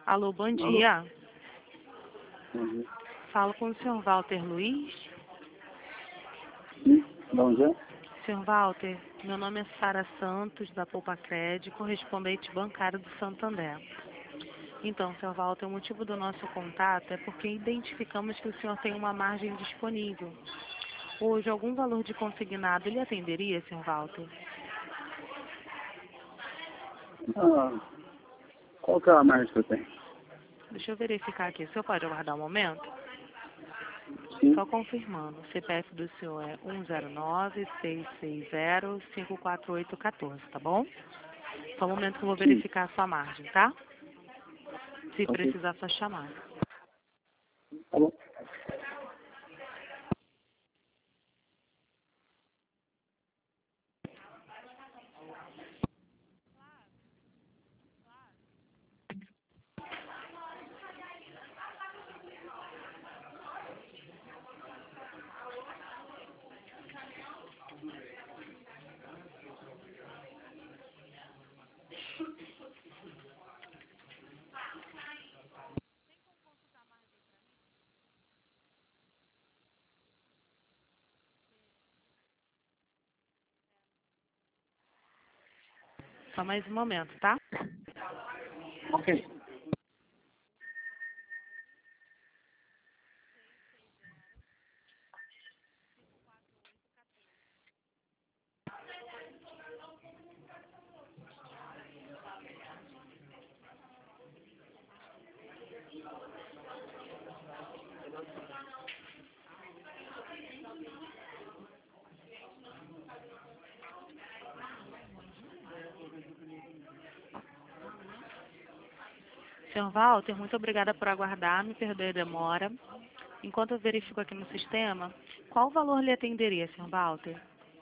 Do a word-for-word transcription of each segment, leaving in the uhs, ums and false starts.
Alô, bom Alô? dia. Uhum. Falo com o senhor Walter Luiz. Sim, de onde é? senhor Walter, meu nome é Sara Santos, da Poupa Cred, correspondente bancário do Santander. Então, senhor Walter, o motivo do nosso contato é porque identificamos que o senhor tem uma margem disponível. Hoje, algum valor de consignado lhe atenderia, senhor Walter? Ah, qual que é a margem que eu tenho? Deixa eu verificar aqui. O senhor pode aguardar um momento? Sim, Só confirmando. O C P F do senhor é um zero nove, seis seis zero, cinco quatro oito um quatro, tá bom? Só um momento que eu vou sim, verificar a sua margem, tá? Se ok. precisar, só chamar. Tá bom. Só mais um momento, tá? Ok. senhor Walter, muito obrigada por aguardar. Me perdoe a demora. Enquanto eu verifico aqui no sistema, qual valor lhe atenderia, senhor Walter?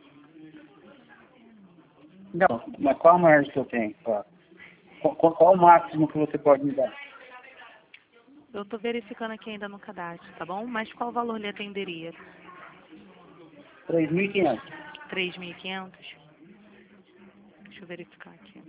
Não, mas qual a margem que eu tenho? Qual, qual, qual o máximo que você pode me dar? Eu estou verificando aqui ainda no cadastro, tá bom? Mas qual valor lhe atenderia? três mil e quinhentos. três mil e quinhentos? Deixa eu verificar aqui.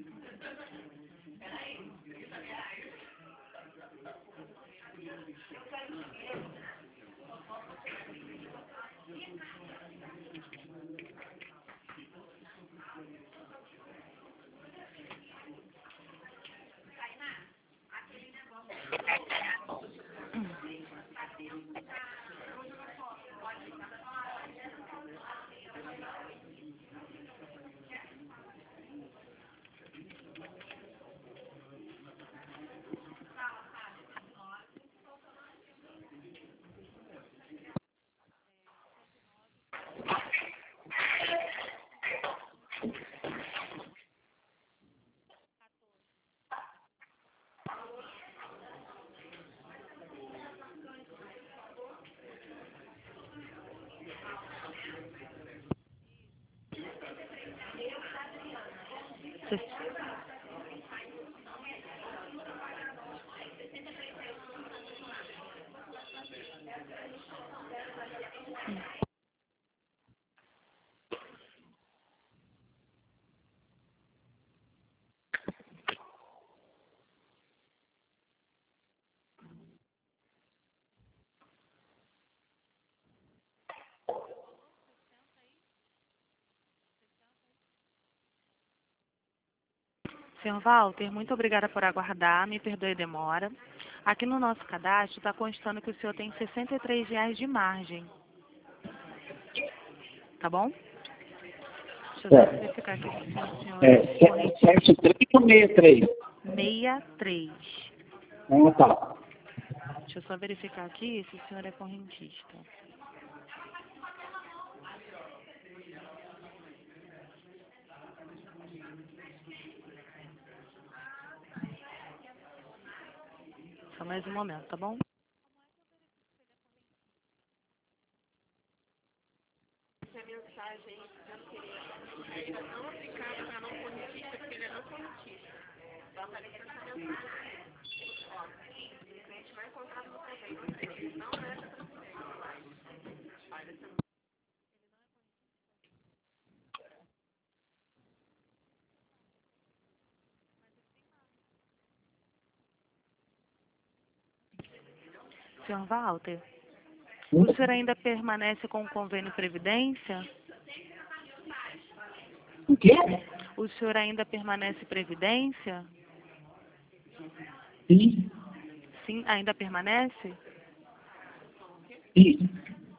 Você- senhor Walter, muito obrigada por aguardar. Me perdoe a demora. Aqui no nosso cadastro está constando que o senhor tem sessenta e três reais de margem, tá bom? Deixa eu só É, verificar aqui se o senhor é é correntista. sete três ou sessenta e três? sessenta e três. Ah, tá. Deixa eu só verificar aqui se o senhor é correntista. Só mais um momento, tá bom? senhor Walter, Hum? o senhor ainda permanece com o convênio Previdência? O quê? O senhor ainda permanece Previdência? Sim, Sim, ainda permanece? sim.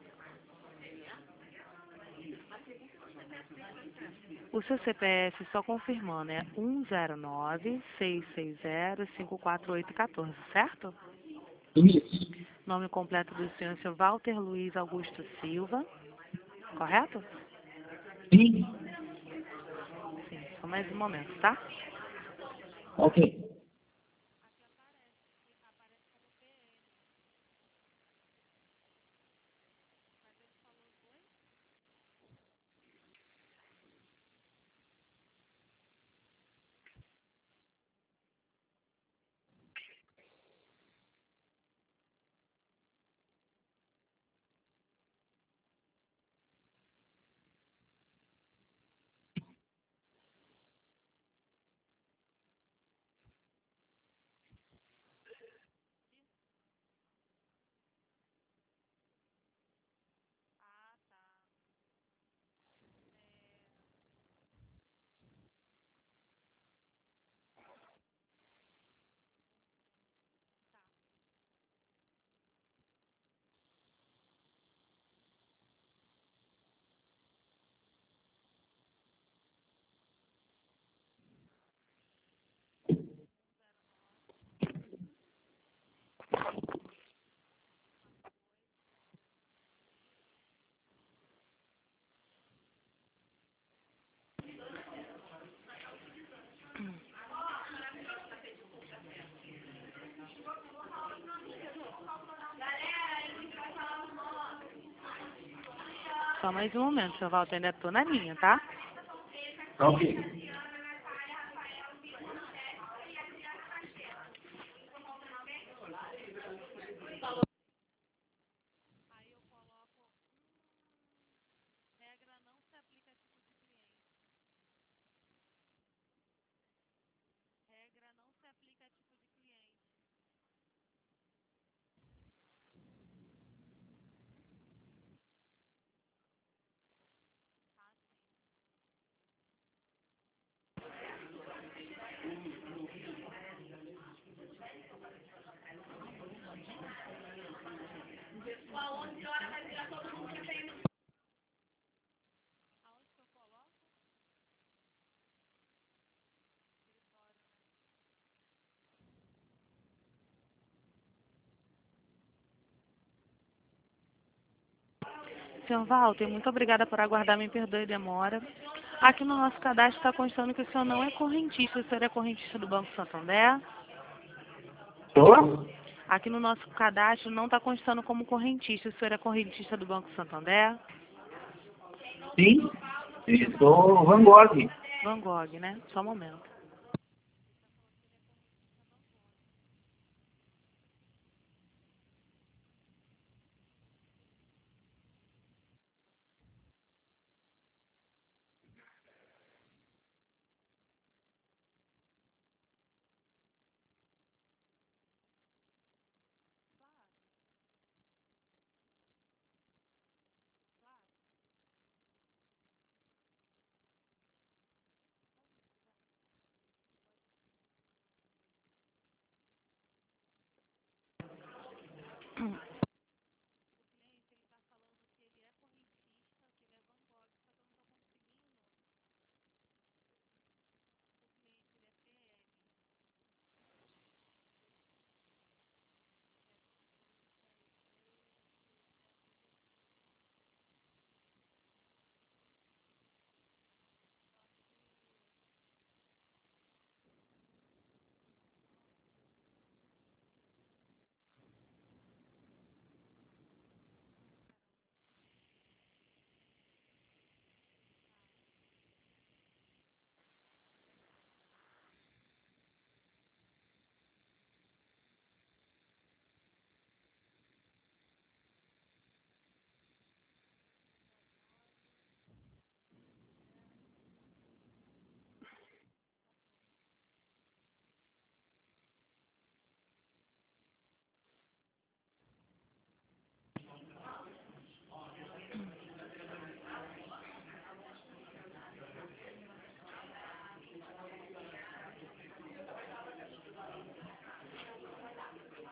O seu C P F, só confirmando, é um zero nove, seis seis zero, cinco quatro oito um quatro, certo? Isso. Nome completo do senhor, senhor Walter Luiz Augusto Silva, correto? Sim. Sim, só mais um momento, tá? Ok. Só mais um momento, senhor Walter, ainda estou na linha, tá? Ok. Senhor Walter, muito obrigada por aguardar, me perdoe a demora. Aqui no nosso cadastro está constando que o senhor não é correntista, o senhor é correntista do Banco Santander? Tô? Aqui no nosso cadastro não está constando como correntista, o senhor é correntista do Banco Santander? Sim. Eu sou Van Gogh. Van Gogh, né? Só um momento.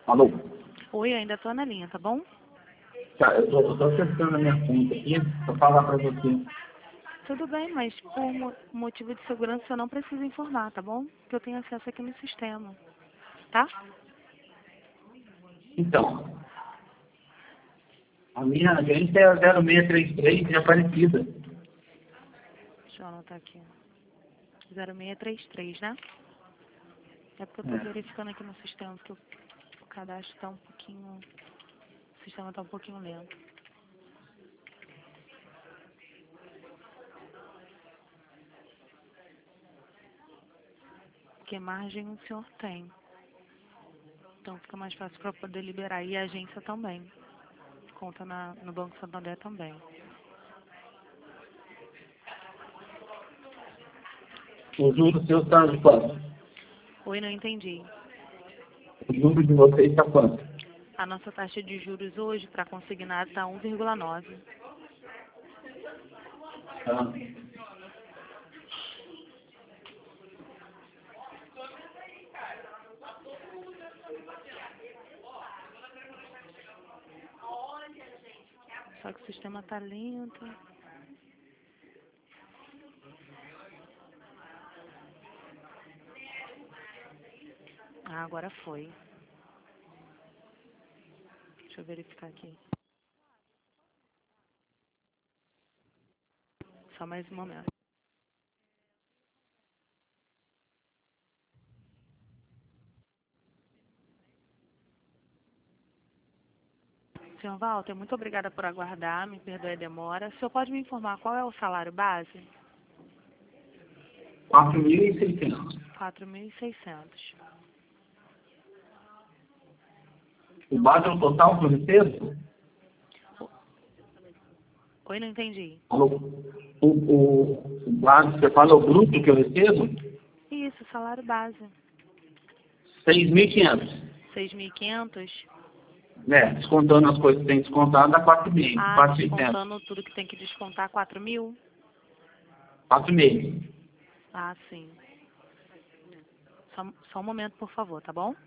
Alô? Oi, ainda estou na linha, tá bom? Tá, eu tô, eu tô acessando a minha conta aqui pra falar pra você. Tudo bem, mas por mo- motivo de segurança eu não preciso informar, tá bom? Que eu tenho acesso aqui no sistema, tá? Então, a minha agência é zero seis três três de Aparecida. Deixa eu anotar aqui. zero seis três três, né? É porque eu estou É. verificando aqui no sistema, porque o, o cadastro está um pouquinho... O sistema está um pouquinho lento. Que margem o senhor tem? Então fica mais fácil para poder liberar. E a agência também. Conta na, no Banco Santander também. O juro seu está de quanto? Oi, não entendi. O juro de vocês está quanto? A nossa taxa de juros hoje para consignado está um vírgula nove. Tá. Só que o sistema está lento. Ah, agora foi. Deixa eu verificar aqui. Só mais um momento. Senhor Walter, muito obrigada por aguardar. Me perdoe a demora. O senhor pode me informar qual é o salário base? quatro mil e seiscentos. quatro mil e seiscentos. O base é o total que eu recebo? Oi, não entendi. O, o, o base, você fala o bruto que eu recebo? Isso, salário base. seis mil e quinhentos. seis mil e quinhentos? É, descontando as coisas que tem descontado, dá quatro mil, Ah, quatro mil e seiscentos. descontando tudo que tem que descontar, quatro mil? quatro mil. Ah, sim. Só, só um momento, por favor, tá bom?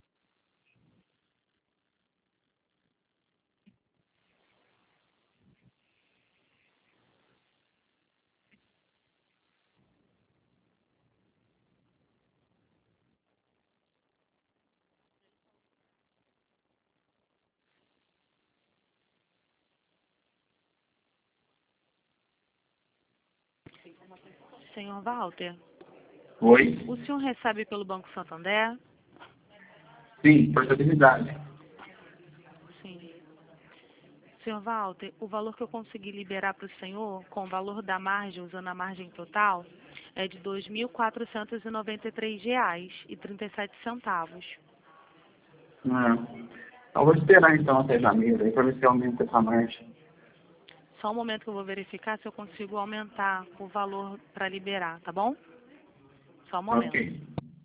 Senhor Walter, Oi? o senhor recebe pelo Banco Santander? Sim, portabilidade. Sim. Senhor Walter, o valor que eu consegui liberar para o senhor, com o valor da margem, usando a margem total, é de dois mil quatrocentos e noventa e três reais e trinta e sete centavos. Hum. Eu vou esperar então até janeiro, aí para ver se aumenta essa margem. Só um momento que eu vou verificar se eu consigo aumentar o valor para liberar, tá bom? Só um momento. Ok.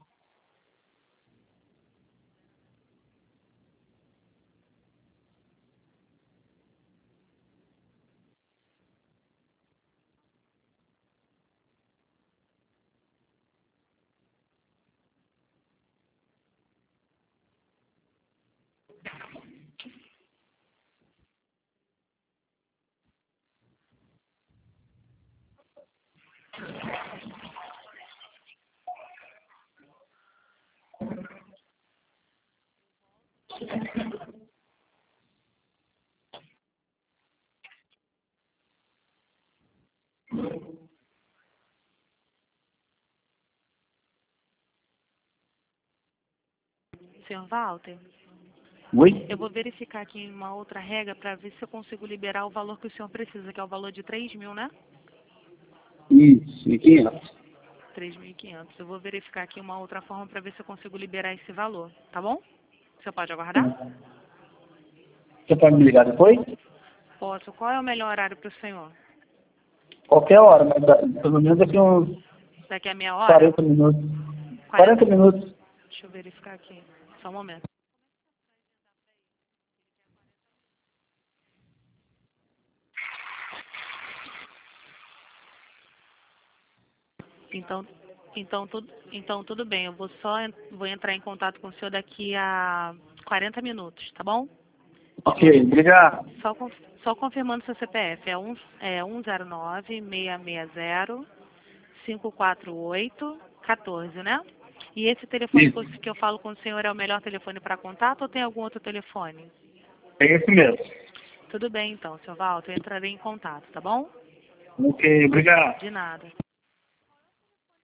Senhor Walter, Oi? eu vou verificar aqui uma outra regra para ver se eu consigo liberar o valor que o senhor precisa, que é o valor de três mil, né? Isso, e quinhentos. três mil e quinhentos. Eu vou verificar aqui uma outra forma para ver se eu consigo liberar esse valor, tá bom? O senhor pode aguardar? Você pode me ligar depois? Posso. Qual é o melhor horário para o senhor? Qualquer hora, mas dá- pelo menos daqui uns Daqui a meia hora? quarenta minutos. quarenta minutos. Deixa eu verificar aqui. Só um momento. Então, então, tudo, então tudo bem. Eu vou só en- vou entrar em contato com o senhor daqui a quarenta minutos, tá bom? Ok, obrigado. Só, conf- só confirmando seu C P F. É, um, é um zero nove, seis seis zero, cinco quatro oito, um quatro, né? E esse telefone Isso, que eu que eu falo com o senhor é o melhor telefone para contato ou tem algum outro telefone? é esse mesmo. Tudo bem, então, senhor Walter. Eu entrarei em contato, tá bom? Ok, obrigado. De nada.